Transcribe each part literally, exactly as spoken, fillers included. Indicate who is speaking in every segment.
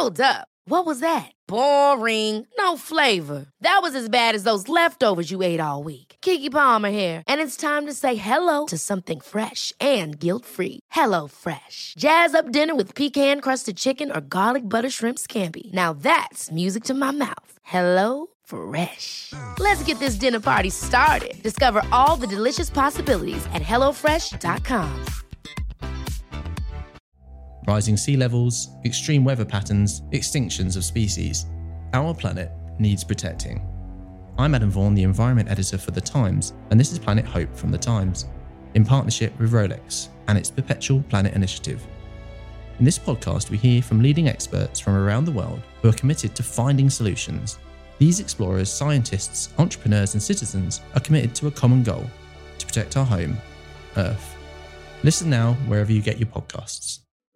Speaker 1: Hold up. What was that? Boring. No flavor. That was as bad as those leftovers you ate all week. Keke Palmer here. And it's time to say hello to something fresh and guilt-free. Hello Fresh. Jazz up dinner with pecan-crusted chicken or garlic butter shrimp scampi. Now that's music to my mouth. Hello Fresh. Let's get this dinner party started. Discover all the delicious possibilities at hello fresh dot com.
Speaker 2: Rising sea levels, extreme weather patterns, extinctions of species. Our planet needs protecting. I'm Adam Vaughan, the environment editor for The Times, and this is Planet Hope from The Times, in partnership with Rolex and its Perpetual Planet Initiative. In this podcast, we hear from leading experts from around the world who are committed to finding solutions. These explorers, scientists, entrepreneurs, and citizens are committed to a common goal: to protect our home, Earth. Listen now wherever you get your podcasts.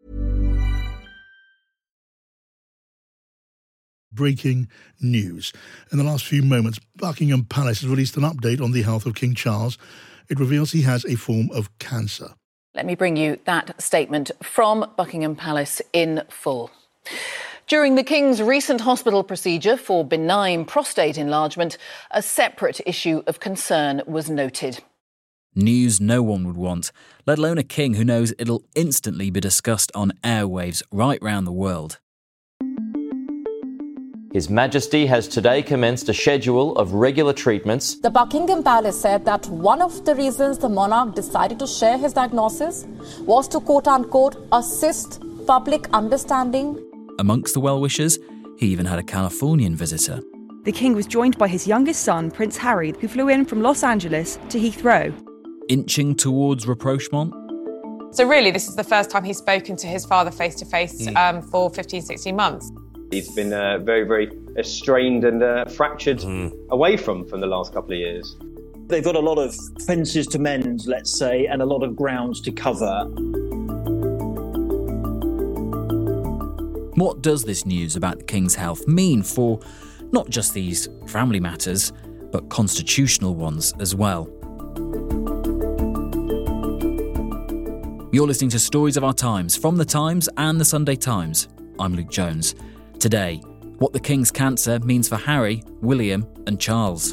Speaker 3: Breaking news. In the last few moments, Buckingham Palace has released an update on the health of King Charles. It reveals he has a form of cancer.
Speaker 4: Let me bring you that statement from Buckingham Palace in full. During the King's recent hospital procedure for benign prostate enlargement, a separate issue of concern was noted.
Speaker 5: News no one would want, let alone a king who knows it'll instantly be discussed on airwaves right round the world.
Speaker 6: His Majesty has today commenced a schedule of regular treatments.
Speaker 7: The Buckingham Palace said that one of the reasons the monarch decided to share his diagnosis was to quote-unquote assist public understanding.
Speaker 5: Amongst the well-wishers, he even had a Californian visitor.
Speaker 8: The King was joined by his youngest son, Prince Harry, who flew in from Los Angeles to Heathrow.
Speaker 5: Inching towards rapprochement.
Speaker 9: So really, this is the first time he's spoken to his father face-to-face mm. um, for fifteen, sixteen months.
Speaker 10: He's been uh, very, very strained and uh, fractured mm. away from from the last couple of years.
Speaker 11: They've got a lot of fences to mend, let's say, and a lot of grounds to cover.
Speaker 5: What does this news about the King's health mean for not just these family matters, but constitutional ones as well? You're listening to Stories of Our Times from The Times and The Sunday Times. I'm Luke Jones. Today, what the King's cancer means for Harry, William and Charles.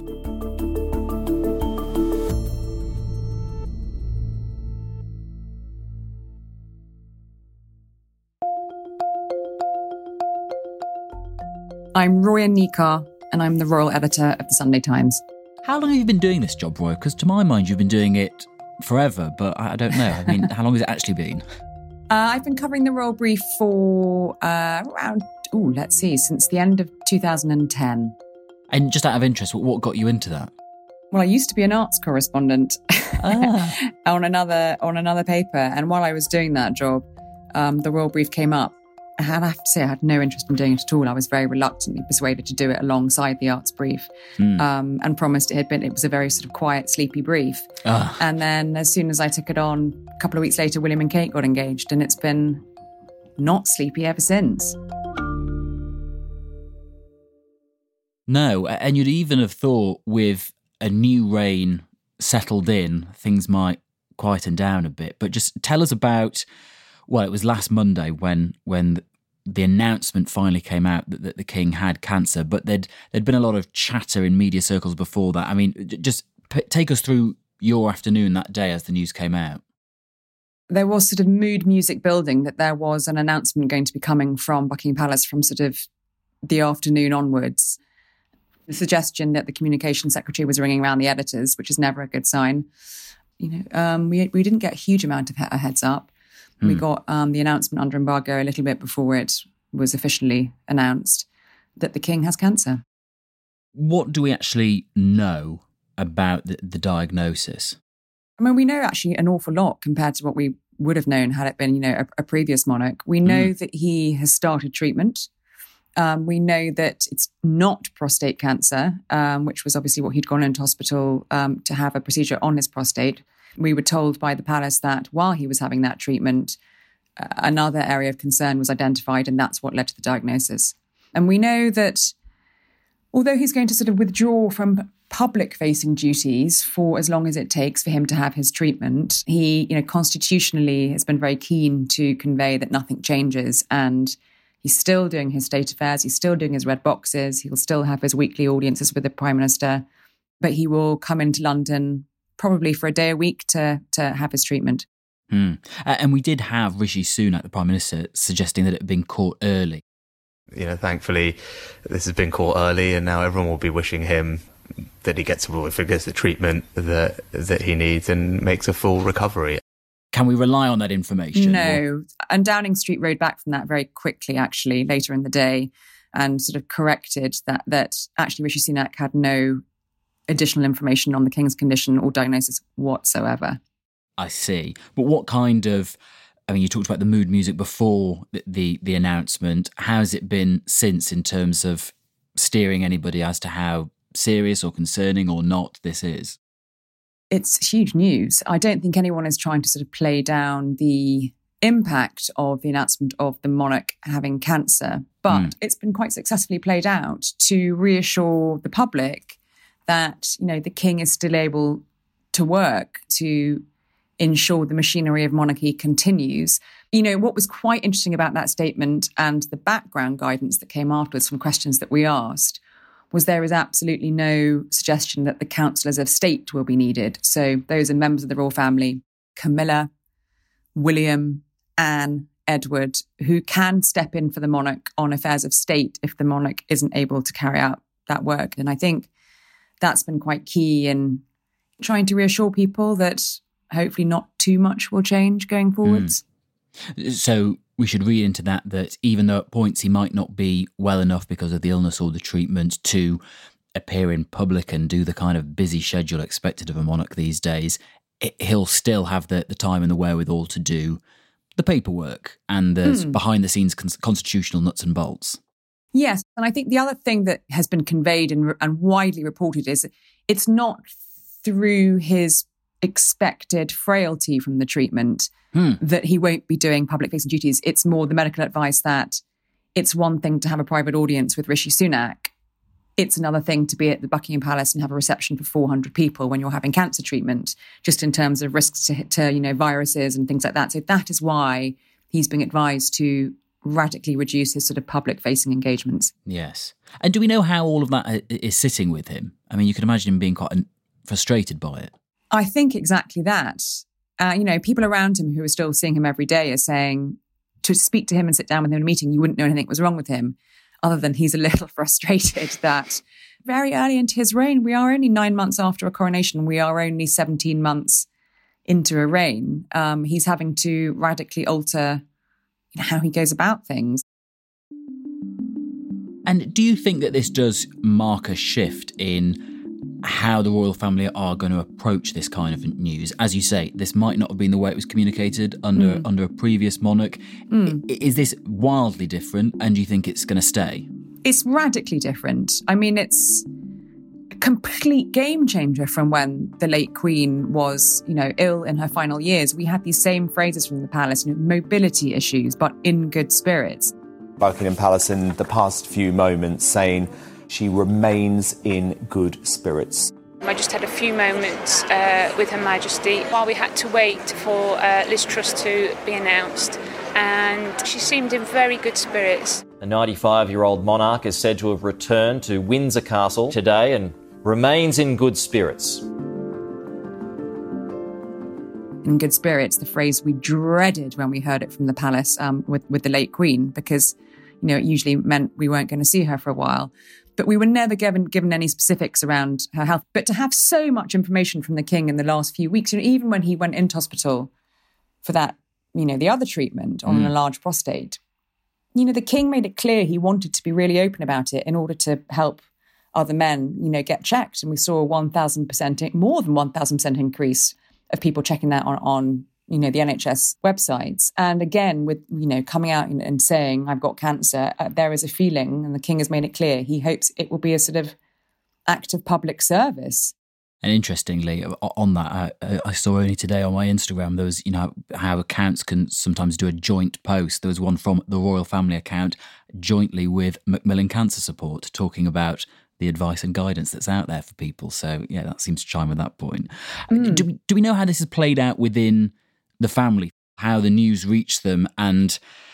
Speaker 12: I'm Roya Nikar, and I'm the Royal Editor of The Sunday Times.
Speaker 5: How long have you been doing this job, Roya? Because to my mind, you've been doing it forever, but I don't know. I mean, how long has it actually been?
Speaker 12: Uh, I've been covering the Royal Brief for uh, around, ooh, let's see, since the end of two thousand ten.
Speaker 5: And just out of interest, what got you into that?
Speaker 12: Well, I used to be an arts correspondent ah. on another on another paper, and while I was doing that job, um, the Royal Brief came up. And I have to say, I had no interest in doing it at all. I was very reluctantly persuaded to do it alongside the arts brief, mm. um, and promised it had been, it was a very sort of quiet, sleepy brief. Ah. And then as soon as I took it on, a couple of weeks later, William and Kate got engaged, and it's been not sleepy ever since.
Speaker 5: No, and you'd even have thought with a new reign settled in, things might quieten down a bit. But just tell us about... Well, it was last Monday when when the announcement finally came out that, that the King had cancer, but there'd there'd been a lot of chatter in media circles before that. I mean, just p- take us through your afternoon that day as the news came out.
Speaker 12: There was sort of mood music building that there was an announcement going to be coming from Buckingham Palace from sort of the afternoon onwards. The suggestion that the communication secretary was ringing around the editors, which is never a good sign. You know, um, we we didn't get a huge amount of a heads up. We got um, the announcement under embargo a little bit before it was officially announced that the King has cancer.
Speaker 5: What do we actually know about the, the diagnosis?
Speaker 12: I mean, we know actually an awful lot compared to what we would have known had it been, you know, a, a previous monarch. We know mm. that he has started treatment. Um, we know that it's not prostate cancer, um, which was obviously what he'd gone into hospital um, to have a procedure on his prostate. We were told by the palace that while he was having that treatment, uh, another area of concern was identified, and that's what led to the diagnosis. And we know that although he's going to sort of withdraw from public-facing duties for as long as it takes for him to have his treatment, he, you know, constitutionally has been very keen to convey that nothing changes, and He's still doing his state affairs. He's still doing his red boxes. He'll still have his weekly audiences with the Prime Minister. But he will come into London probably for a day a week to, to have his treatment.
Speaker 5: Hmm. Uh, and we did have Rishi Sunak, the Prime Minister, suggesting that it had been caught early.
Speaker 13: You know, thankfully, this has been caught early, and now everyone will be wishing him that he gets, if he gets the treatment that that he needs and makes a full recovery.
Speaker 5: Can we rely on that information?
Speaker 12: No.
Speaker 5: Or?
Speaker 12: And Downing Street rode back from that very quickly, actually, later in the day, and sort of corrected that that actually Rishi Sunak had no additional information on the King's condition or diagnosis whatsoever.
Speaker 5: I see. But what kind of, I mean, you talked about the mood music before the, the, the announcement. How's it been since in terms of steering anybody as to how serious or concerning or not this is?
Speaker 12: It's huge news. I don't think anyone is trying to sort of play down the impact of the announcement of the monarch having cancer, but mm. it's been quite successfully played out to reassure the public that, you know, the king is still able to work to ensure the machinery of monarchy continues. You know, what was quite interesting about that statement and the background guidance that came afterwards from questions that we asked was there is absolutely no suggestion that the councillors of state will be needed. So those are members of the royal family, Camilla, William, Anne, Edward, who can step in for the monarch on affairs of state if the monarch isn't able to carry out that work. And I think that's been quite key in trying to reassure people that hopefully not too much will change going forwards.
Speaker 5: Mm. So we should read into that that even though at points he might not be well enough because of the illness or the treatment to appear in public and do the kind of busy schedule expected of a monarch these days, it, he'll still have the, the time and the wherewithal to do the paperwork and the mm. behind-the-scenes cons- constitutional nuts and bolts.
Speaker 12: Yes, and I think the other thing that has been conveyed and, and widely reported is it's not through his expected frailty from the treatment hmm. that he won't be doing public-facing duties. It's more the medical advice that it's one thing to have a private audience with Rishi Sunak. It's another thing to be at the Buckingham Palace and have a reception for four hundred people when you're having cancer treatment, just in terms of risks to, to you know, viruses and things like that. So that is why he's being advised to radically reduce his sort of public-facing engagements.
Speaker 5: Yes. And do we know how all of that is sitting with him? I mean, you can imagine him being quite frustrated by it.
Speaker 12: I think exactly that. Uh, you know, people around him who are still seeing him every day are saying to speak to him and sit down with him in a meeting, you wouldn't know anything was wrong with him, other than he's a little frustrated that very early into his reign, we are only nine months after a coronation, we are only seventeen months into a reign. Um, he's having to radically alter you know, how he goes about things.
Speaker 5: And do you think that this does mark a shift in how the royal family are going to approach this kind of news? As you say, this might not have been the way it was communicated under mm. under a previous monarch. Mm. Is this wildly different, and do you think it's going to stay?
Speaker 12: It's radically different. I mean, it's a complete game changer from when the late Queen was, you know, ill in her final years. We had these same phrases from the palace, you know, mobility issues, but in good spirits.
Speaker 14: Buckingham Palace in the past few moments saying she remains in good spirits.
Speaker 15: I just had a few moments uh, with Her Majesty while we had to wait for uh, Liz Truss to be announced, and she seemed in very good spirits.
Speaker 6: The ninety-five-year-old monarch is said to have returned to Windsor Castle today and remains in good spirits.
Speaker 12: In good spirits, the phrase we dreaded when we heard it from the palace um, with, with the late Queen, because, you know, it usually meant we weren't going to see her for a while. But we were never given given any specifics around her health. But to have so much information from the king in the last few weeks, you know, even when he went into hospital for that, you know, the other treatment on mm. a large prostate, you know, the king made it clear he wanted to be really open about it in order to help other men, you know, get checked. And we saw a one thousand percent, more than one thousand percent increase of people checking that on, on you know, the N H S websites. And again, with, you know, coming out and, and saying, I've got cancer, uh, there is a feeling, and the king has made it clear, he hopes it will be a sort of act of public service.
Speaker 5: And interestingly, on that, I, I saw only today on my Instagram, there was, you know, how accounts can sometimes do a joint post. There was one from the royal family account jointly with Macmillan Cancer Support talking about the advice and guidance that's out there for people. So, yeah, that seems to chime with that point. Mm. Do we, do we know how this is played out within the family, how the news reached them, and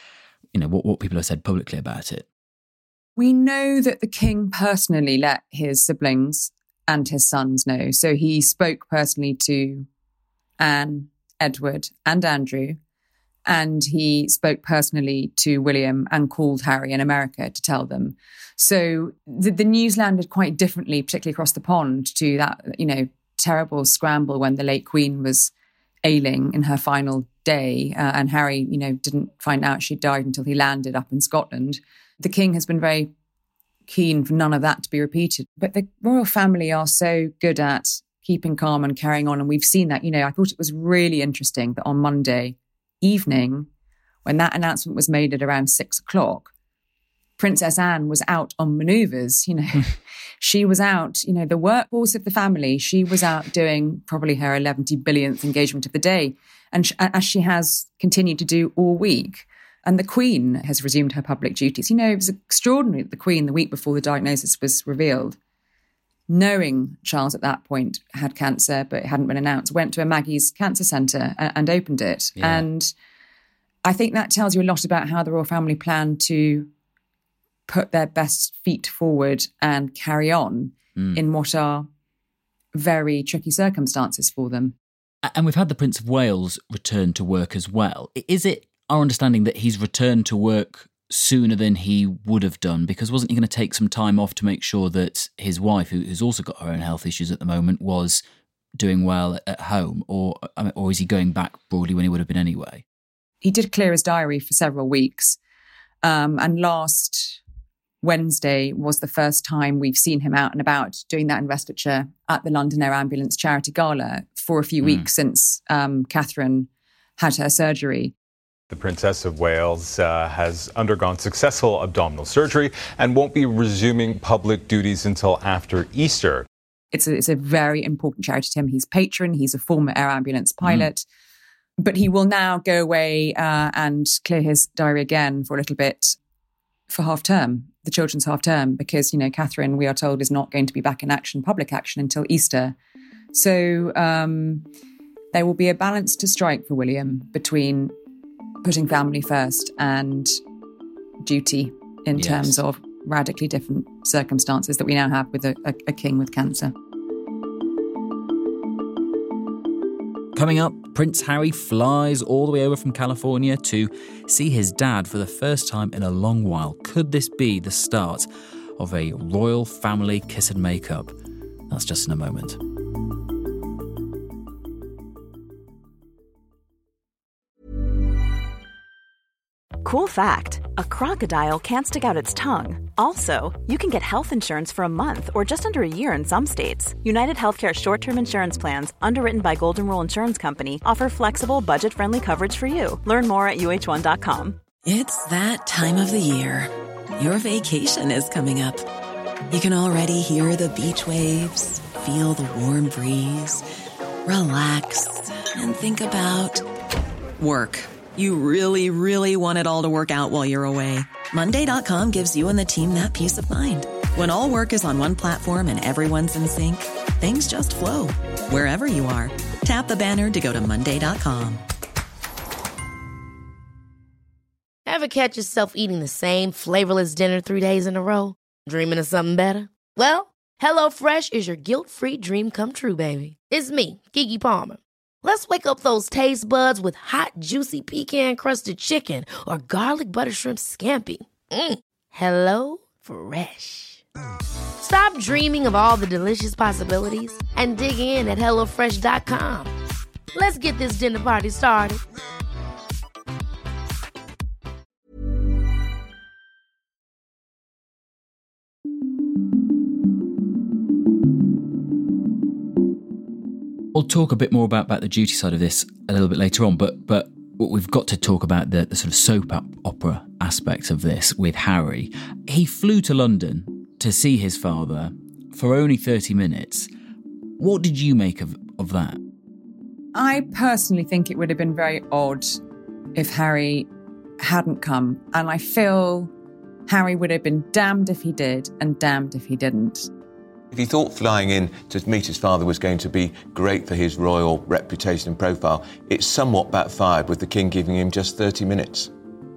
Speaker 5: you know, what, what people have said publicly about it.
Speaker 12: We know that the king personally let his siblings and his sons know. So he spoke personally to Anne, Edward and Andrew, and he spoke personally to William and called Harry in America to tell them. So the, the news landed quite differently, particularly across the pond, to that, you know, terrible scramble when the late Queen was ailing in her final day, uh, and Harry, you know, didn't find out she died until he landed up in Scotland. The king has been very keen for none of that to be repeated. But the royal family are so good at keeping calm and carrying on. And we've seen that. You know, I thought it was really interesting that on Monday evening, when that announcement was made at around six o'clock, Princess Anne was out on manoeuvres. You know, she was out, you know, the workhorse of the family. She was out doing probably her eleven billionth engagement of the day. And sh- as she has continued to do all week. And the Queen has resumed her public duties. You know, it was extraordinary that the Queen, the week before the diagnosis was revealed, knowing Charles at that point had cancer, but it hadn't been announced, went to a Maggie's Cancer Centre and, and opened it. Yeah. And I think that tells you a lot about how the royal family plan to put their best feet forward and carry on mm. in what are very tricky circumstances for them.
Speaker 5: And we've had the Prince of Wales return to work as well. Is it our understanding that he's returned to work sooner than he would have done? Because wasn't he going to take some time off to make sure that his wife, who, who's also got her own health issues at the moment, was doing well at home? Or, or is he going back broadly when he would have been anyway?
Speaker 12: He did clear his diary for several weeks. Um, and last Wednesday was the first time we've seen him out and about doing that investiture at the London Air Ambulance Charity Gala for a few mm. weeks since um, Catherine had her surgery.
Speaker 16: The Princess of Wales uh, has undergone successful abdominal surgery and won't be resuming public duties until after Easter.
Speaker 12: It's a, it's a very important charity to him. He's patron. He's a former air ambulance pilot. Mm. But he will now go away uh, and clear his diary again for a little bit for half term, the children's half term, because, you know, Catherine, we are told, is not going to be back in action, public action, until Easter. So um, there will be a balance to strike for William between putting family first and duty in yes. terms of radically different circumstances that we now have with a, a, a king with cancer.
Speaker 5: Coming up, Prince Harry flies all the way over from California to see his dad for the first time in a long while. Could this be the start of a royal family kiss and make up? That's just in a moment.
Speaker 17: Cool fact, a crocodile can't stick out its tongue. Also, you can get health insurance for a month or just under a year in some states. United Healthcare short-term insurance plans, underwritten by Golden Rule Insurance Company, offer flexible, budget-friendly coverage for you. Learn more at U H one dot com.
Speaker 18: It's that time of the year. Your vacation is coming up. You can already hear the beach waves, feel the warm breeze, relax, and think about work. You really, really want it all to work out while you're away. Monday dot com gives you and the team that peace of mind. When all work is on one platform and everyone's in sync, things just flow. Wherever you are, tap the banner to go to Monday dot com.
Speaker 1: Ever catch yourself eating the same flavorless dinner three days in a row? Dreaming of something better? Well, HelloFresh is your guilt-free dream come true, baby. It's me, Keke Palmer. Let's wake up those taste buds with hot, juicy pecan-crusted chicken or garlic butter shrimp scampi. Mm. Hello Fresh. Stop dreaming of all the delicious possibilities and dig in at hello fresh dot com. Let's get this dinner party started.
Speaker 5: We'll talk a bit more about, about the duty side of this a little bit later on, but but we've got to talk about the, the sort of soap opera aspect of this with Harry. He flew to London to see his father for only thirty minutes. What did you make of, of that?
Speaker 12: I personally think it would have been very odd if Harry hadn't come. And I feel Harry would have been damned if he did and damned if he didn't.
Speaker 19: If he thought flying in to meet his father was going to be great for his royal reputation and profile, it somewhat backfired with the King giving him just thirty minutes.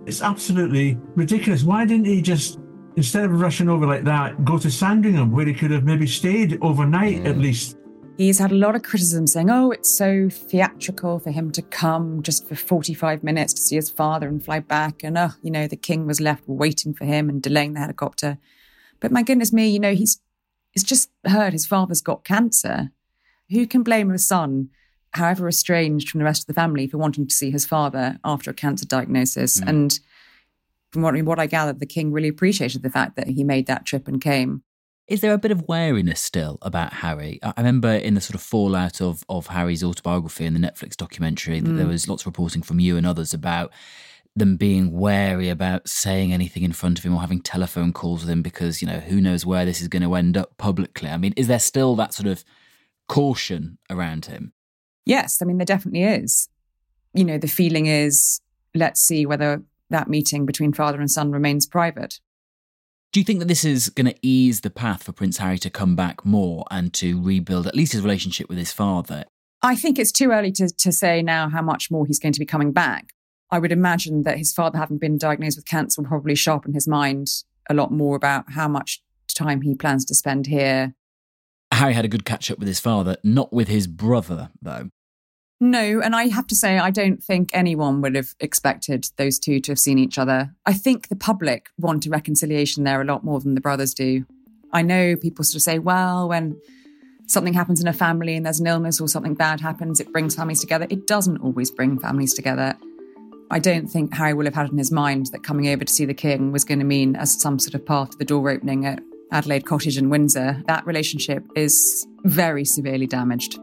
Speaker 20: It's absolutely ridiculous. Why didn't he just, instead of rushing over like that, go to Sandringham, where he could have maybe stayed overnight mm. at least?
Speaker 12: He's had a lot of criticism saying, oh, it's so theatrical for him to come just for forty-five minutes to see his father and fly back. And, oh, you know, the king was left waiting for him and delaying the helicopter. But my goodness me, you know, he's, he's just heard his father's got cancer. Who can blame a son, however estranged from the rest of the family, for wanting to see his father after a cancer diagnosis? Mm. And from what, what I gathered, the king really appreciated the fact that he made that trip and came.
Speaker 5: Is there a bit of wariness still about Harry? I remember in the sort of fallout of, of Harry's autobiography and the Netflix documentary that mm. there was lots of reporting from you and others about them being wary about saying anything in front of him or having telephone calls with him because, you know, who knows where this is going to end up publicly. I mean, is there still that sort of caution around him?
Speaker 12: Yes, I mean, there definitely is. You know, the feeling is, let's see whether that meeting between father and son remains private.
Speaker 5: Do you think that this is going to ease the path for Prince Harry to come back more and to rebuild at least his relationship with his father?
Speaker 12: I think it's too early to, to say now how much more he's going to be coming back. I would imagine that his father, having been diagnosed with cancer, will probably sharpen his mind a lot more about how much time he plans to spend here.
Speaker 5: Harry had a good catch-up with his father, not with his brother, though.
Speaker 12: No, and I have to say, I don't think anyone would have expected those two to have seen each other. I think the public want a reconciliation there a lot more than the brothers do. I know people sort of say, well, when something happens in a family and there's an illness or something bad happens, it brings families together. It doesn't always bring families together. I don't think Harry will have had in his mind that coming over to see the king was going to mean as some sort of part of the door opening at Adelaide Cottage in Windsor. That relationship is very severely damaged.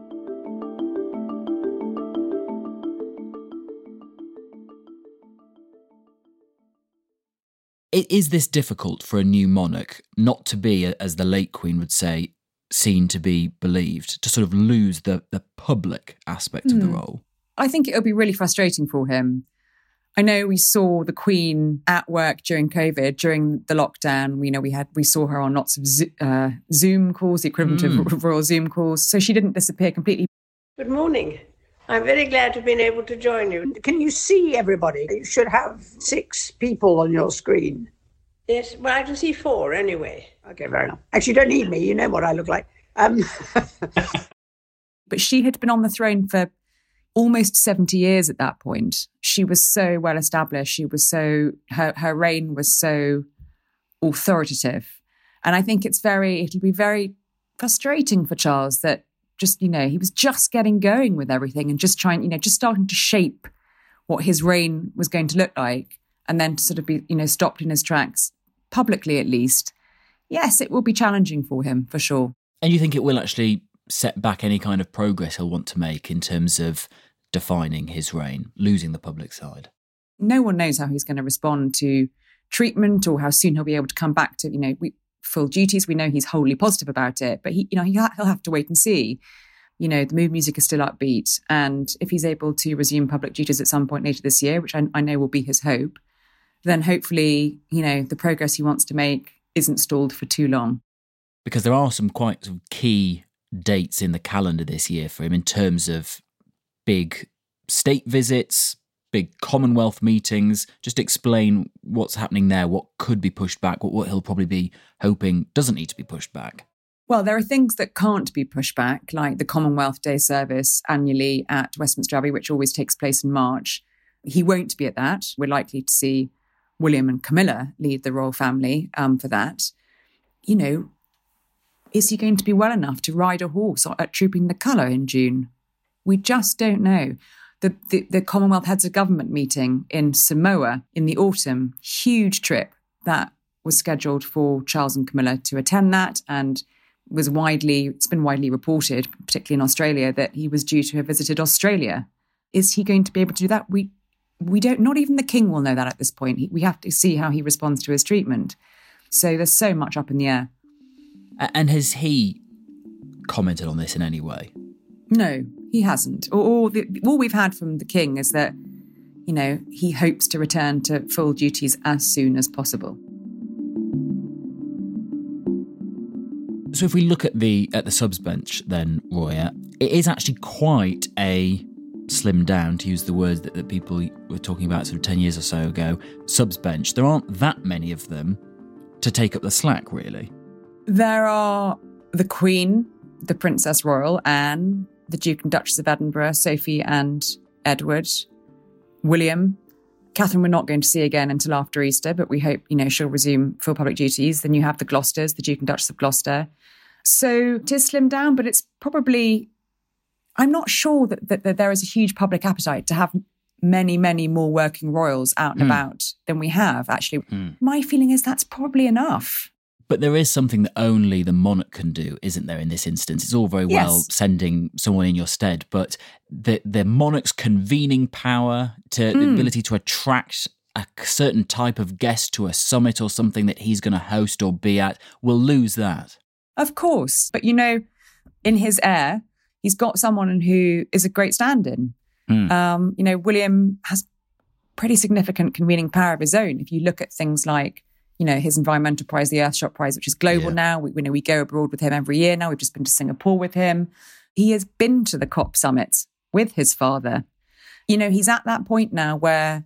Speaker 5: Is this difficult for a new monarch not to be, as the late Queen would say, seen to be believed, to sort of lose the, the public aspect mm. of the role?
Speaker 12: I think it'll be really frustrating for him. I know we saw the Queen at work during COVID, during the lockdown. You know, we had we saw her on lots of uh, Zoom calls, the equivalent mm. of royal Zoom calls. So she didn't disappear completely.
Speaker 21: Good morning. I'm very glad to have been able to join you. Can you see everybody? You should have six people on your screen. Yes, well, I can see four anyway. Okay, fair enough. Actually, you don't need me. You know what I look like. Um...
Speaker 12: But she had been on the throne for almost seventy years at that point. She was so well established. She was so, her, her reign was so authoritative. And I think it's very, it'll be very frustrating for Charles that just, you know, he was just getting going with everything and just trying, you know, just starting to shape what his reign was going to look like, and then to sort of be, you know, stopped in his tracks, publicly at least. Yes, it will be challenging for him, for sure.
Speaker 5: And you think it will actually set back any kind of progress he'll want to make in terms of defining his reign, losing the public side?
Speaker 12: No one knows how he's going to respond to treatment or how soon he'll be able to come back to, you know, we, full duties. We know he's wholly positive about it, but he, you know, he, he'll have to wait and see. You know, the mood music is still upbeat, and if he's able to resume public duties at some point later this year, which I, I know will be his hope, then hopefully, you know, the progress he wants to make isn't stalled for too long.
Speaker 5: Because there are some quite sort of key dates in the calendar this year for him in terms of big state visits, big Commonwealth meetings. Just explain what's happening there, what could be pushed back, what, what he'll probably be hoping doesn't need to be pushed back.
Speaker 12: Well, there are things that can't be pushed back, like the Commonwealth Day service annually at Westminster Abbey, which always takes place in March. He won't be at that. We're likely to see William and Camilla lead the royal family um, for that. You know, is he going to be well enough to ride a horse at Trooping the Colour in June? We just don't know. The, the, the Commonwealth Heads of Government meeting in Samoa in the autumn, huge trip that was scheduled for Charles and Camilla to attend that, and was widely, it's been widely reported, particularly in Australia, that he was due to have visited Australia. Is he going to be able to do that? We we don't, not even the king will know that at this point. He, we have to see how he responds to his treatment. So there's so much up in the air.
Speaker 5: And has he commented on this in any way?
Speaker 12: No, he hasn't. All, the, all we've had from the king is that, you know, he hopes to return to full duties as soon as possible.
Speaker 5: So if we look at the at the subs bench then, Roya, it is actually quite a slimmed down, to use the words that, that people were talking about sort of ten years or so ago, subs bench, there aren't that many of them to take up the slack, really.
Speaker 12: There are the Queen, the Princess Royal, Anne, the Duke and Duchess of Edinburgh, Sophie and Edward, William. Catherine we're not going to see again until after Easter, but we hope, you know, she'll resume full public duties. Then you have the Gloucesters, the Duke and Duchess of Gloucester. So it is slimmed down, but it's probably... I'm not sure that, that, that there is a huge public appetite to have many, many more working royals out and mm. about than we have, actually. Mm. My feeling is that's probably enough.
Speaker 5: But there is something that only the monarch can do, isn't there, in this instance? It's all very yes. well sending someone in your stead, but the, the monarch's convening power, to mm. the ability to attract a certain type of guest to a summit or something that he's going to host or be at, will lose that.
Speaker 12: Of course. But, you know, in his heir, he's got someone who is a great stand-in. Mm. Um, you know, William has pretty significant convening power of his own. If you look at things like, you know, his environmental prize, the Earthshot Prize, which is global yeah. now. We, we know we go abroad with him every year now. We've just been to Singapore with him. He has been to the COP summits with his father. You know, he's at that point now where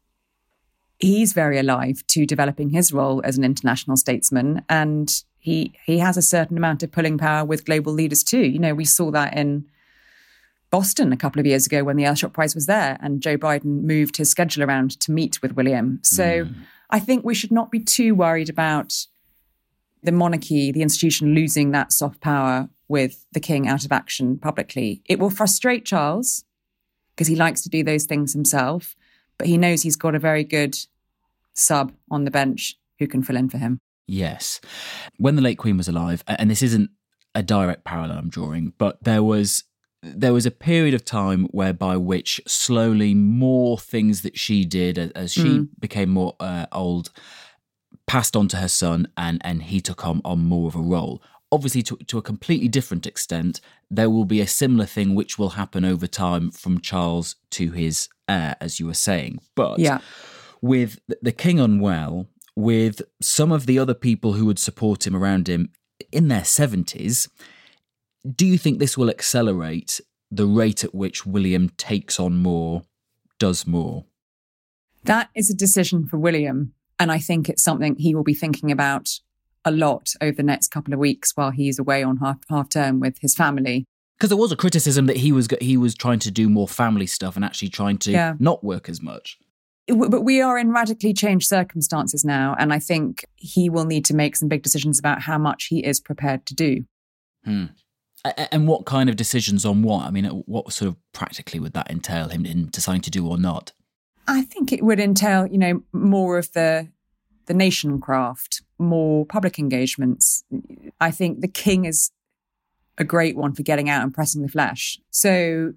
Speaker 12: he's very alive to developing his role as an international statesman. And he he has a certain amount of pulling power with global leaders too. You know, we saw that in Boston a couple of years ago when the Earthshot Prize was there and Joe Biden moved his schedule around to meet with William. So mm. I think we should not be too worried about the monarchy, the institution, losing that soft power with the king out of action publicly. It will frustrate Charles because he likes to do those things himself, but he knows he's got a very good sub on the bench who can fill in for him.
Speaker 5: Yes. When the late Queen was alive, and this isn't a direct parallel I'm drawing, but there was there was a period of time whereby which slowly more things that she did as, as she mm. became more uh, old passed on to her son, and, and he took on, on more of a role. Obviously, to, to a completely different extent, there will be a similar thing which will happen over time from Charles to his heir, as you were saying. But
Speaker 12: yeah.
Speaker 5: with the king unwell, with some of the other people who would support him around him in their seventies, do you think this will accelerate the rate at which William takes on more, does more?
Speaker 12: That is a decision for William, and I think it's something he will be thinking about a lot over the next couple of weeks while he's away on half half term with his family.
Speaker 5: Because there was a criticism that he was he was trying to do more family stuff and actually trying to yeah. not work as much.
Speaker 12: But we are in radically changed circumstances now, and I think he will need to make some big decisions about how much he is prepared to do.
Speaker 5: Hmm. And what kind of decisions on what? I mean, what sort of practically would that entail him in deciding to do or not?
Speaker 12: I think it would entail, you know, more of the the nation craft, more public engagements. I think the king is a great one for getting out and pressing the flesh. So,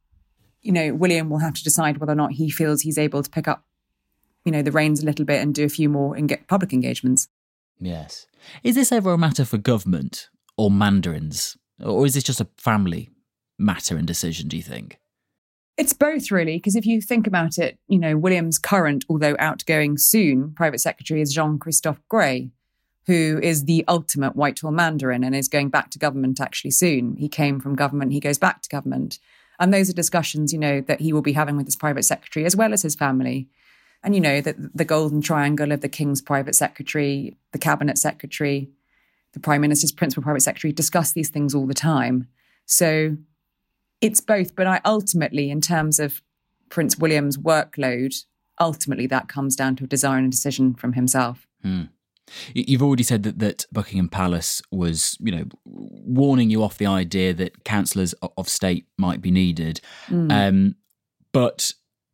Speaker 12: you know, William will have to decide whether or not he feels he's able to pick up, you know, the reins a little bit and do a few more and get public engagements.
Speaker 5: Yes. Is this ever a matter for government or mandarins? Or is this just a family matter and decision, do you think?
Speaker 12: It's both, really, because if you think about it, you know, William's current, although outgoing soon, private secretary is Jean-Christophe Gray, who is the ultimate Whitehall Mandarin and is going back to government actually soon. He came from government, he goes back to government. And those are discussions, you know, that he will be having with his private secretary as well as his family. And, you know, that the golden triangle of the king's private secretary, the cabinet secretary, the Prime Minister's principal private secretary discuss these things all the time. So it's both. But I ultimately, in terms of Prince William's workload, ultimately that comes down to a desire and a decision from himself.
Speaker 5: Hmm. You've already said that, that Buckingham Palace was, you know, warning you off the idea that councillors of state might be needed.
Speaker 12: Mm.
Speaker 5: Um, but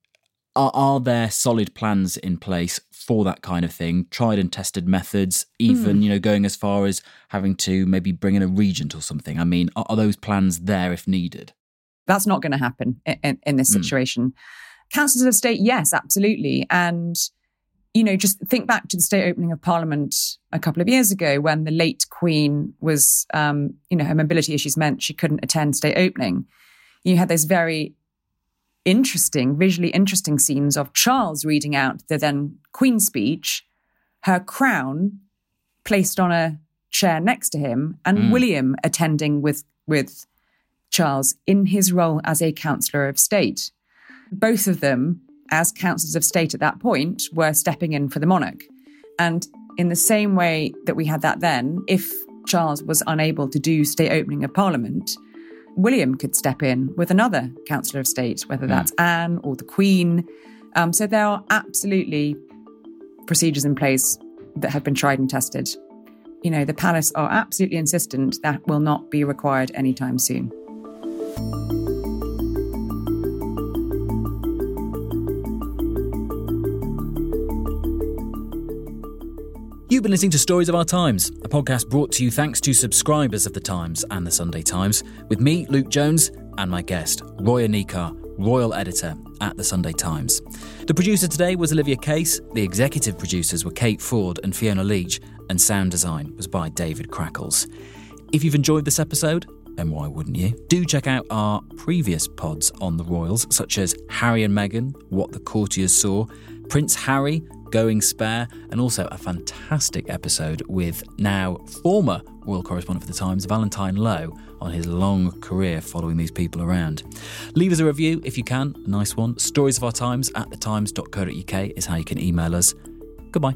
Speaker 5: are, are there solid plans in place for that kind of thing, tried and tested methods, even, mm. you know, going as far as having to maybe bring in a regent or something? I mean, are, are those plans there if needed?
Speaker 12: That's not going to happen in, in, in this situation. Mm. Councillors of state, yes, absolutely. And, you know, just think back to the state opening of Parliament a couple of years ago when the late Queen was, um, you know, her mobility issues meant she couldn't attend state opening. You had those very interesting, visually interesting scenes of Charles reading out the then Queen's speech, her crown placed on a chair next to him, and mm. William attending with with Charles in his role as a Councillor of State. Both of them, as Councillors of State at that point, were stepping in for the monarch. And in the same way that we had that then, if Charles was unable to do state opening of Parliament, William could step in with another Councillor of State, whether that's mm. Anne or the Queen. Um, so there are absolutely procedures in place that have been tried and tested. You know, the palace are absolutely insistent that will not be required anytime soon.
Speaker 5: You've been listening to Stories of Our Times, a podcast brought to you thanks to subscribers of The Times and The Sunday Times, with me, Luke Jones, and my guest, Roya Nikkhah, Royal Editor at The Sunday Times. The producer today was Olivia Case, the executive producers were Kate Ford and Fiona Leach, and sound design was by David Crackles. If you've enjoyed this episode, and why wouldn't you, do check out our previous pods on the royals, such as Harry and Meghan, What the Courtiers Saw, Prince Harry, Going Spare, and also a fantastic episode with now former royal correspondent for The Times, Valentine Lowe, on his long career following these people around. Leave us a review if you can, a nice one. Stories of Our Times at thetimes dot co dot uk is how you can email us. Goodbye.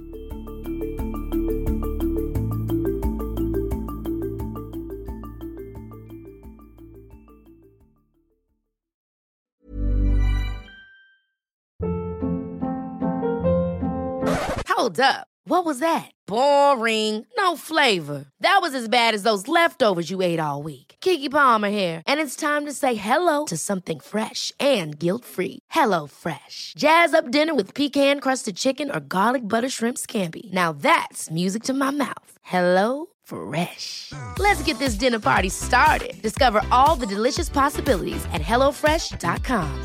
Speaker 1: Hold up. What was that? Boring. No flavor. That was as bad as those leftovers you ate all week. Keke Palmer here, and it's time to say hello to something fresh and guilt-free. Hello Fresh. Jazz up dinner with pecan-crusted chicken or garlic butter shrimp scampi. Now that's music to my mouth. Hello Fresh. Let's get this dinner party started. Discover all the delicious possibilities at hello fresh dot com.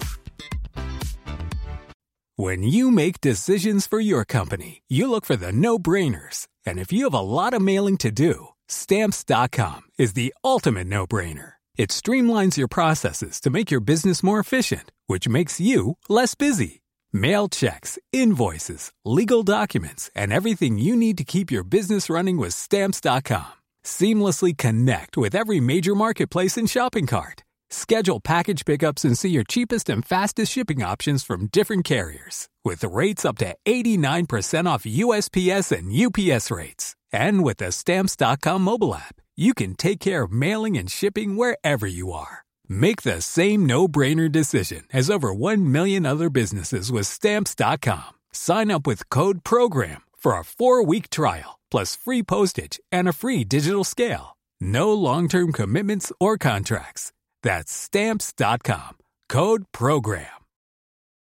Speaker 2: When you make decisions for your company, you look for the no-brainers. And if you have a lot of mailing to do, Stamps dot com is the ultimate no-brainer. It streamlines your processes to make your business more efficient, which makes you less busy. Mail checks, invoices, legal documents, and everything you need to keep your business running with Stamps dot com. Seamlessly connect with every major marketplace and shopping cart. Schedule package pickups and see your cheapest and fastest shipping options from different carriers, with rates up to eighty-nine percent off U S P S and U P S rates. And with the Stamps dot com mobile app, you can take care of mailing and shipping wherever you are. Make the same no-brainer decision as over one million other businesses with Stamps dot com. Sign up with code PROGRAM for a four-week trial, plus free postage and a free digital scale. No long-term commitments or contracts. That's Stamps dot com. Code PROGRAM.